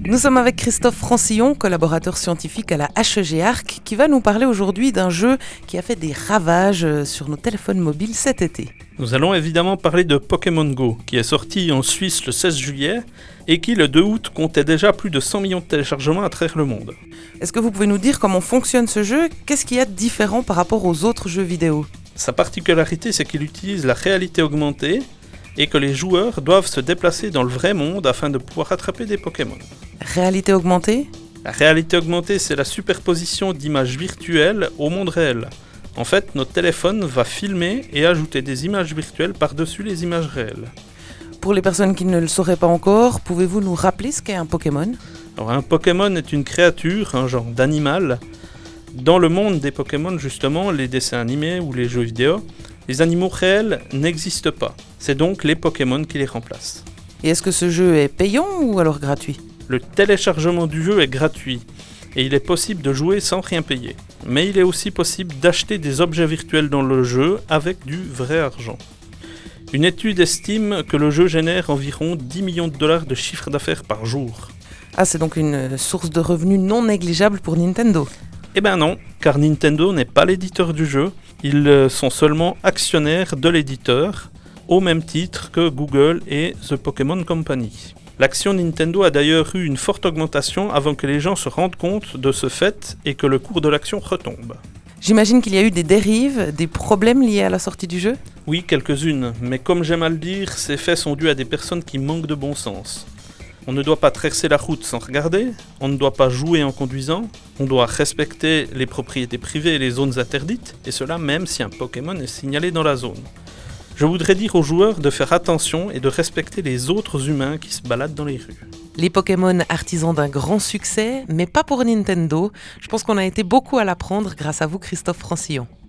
Nous sommes avec Christophe Francillon, collaborateur scientifique à la HEG Arc, qui va nous parler aujourd'hui d'un jeu qui a fait des ravages sur nos téléphones mobiles cet été. Nous allons évidemment parler de Pokémon Go, qui est sorti en Suisse le 16 juillet et qui, le 2 août, comptait déjà plus de 100 millions de téléchargements à travers le monde. Est-ce que vous pouvez nous dire comment fonctionne ce jeu ? Qu'est-ce qu'il y a de différent par rapport aux autres jeux vidéo ? Sa particularité, c'est qu'il utilise la réalité augmentée et que les joueurs doivent se déplacer dans le vrai monde afin de pouvoir attraper des Pokémon. Réalité augmentée ? La réalité augmentée, c'est la superposition d'images virtuelles au monde réel. En fait, notre téléphone va filmer et ajouter des images virtuelles par-dessus les images réelles. Pour les personnes qui ne le sauraient pas encore, pouvez-vous nous rappeler ce qu'est un Pokémon ? Alors, un Pokémon est une créature, un genre d'animal. Dans le monde des Pokémon, justement, les dessins animés ou les jeux vidéo, les animaux réels n'existent pas. C'est donc les Pokémon qui les remplacent. Et est-ce que ce jeu est payant ou alors gratuit ? Le téléchargement du jeu est gratuit et il est possible de jouer sans rien payer. Mais il est aussi possible d'acheter des objets virtuels dans le jeu avec du vrai argent. Une étude estime que le jeu génère environ 10 millions de dollars de chiffre d'affaires par jour. Ah, c'est donc une source de revenus non négligeable pour Nintendo. Eh ben non, car Nintendo n'est pas l'éditeur du jeu, ils sont seulement actionnaires de l'éditeur, au même titre que Google et The Pokémon Company. L'action Nintendo a d'ailleurs eu une forte augmentation avant que les gens se rendent compte de ce fait et que le cours de l'action retombe. J'imagine qu'il y a eu des dérives, des problèmes liés à la sortie du jeu ? Oui, quelques-unes, mais comme j'aime à le dire, ces faits sont dus à des personnes qui manquent de bon sens. On ne doit pas traverser la route sans regarder, on ne doit pas jouer en conduisant, on doit respecter les propriétés privées et les zones interdites, et cela même si un Pokémon est signalé dans la zone. Je voudrais dire aux joueurs de faire attention et de respecter les autres humains qui se baladent dans les rues. Les Pokémon artisans d'un grand succès, mais pas pour Nintendo. Je pense qu'on a été beaucoup à l'apprendre grâce à vous, Christophe Francillon.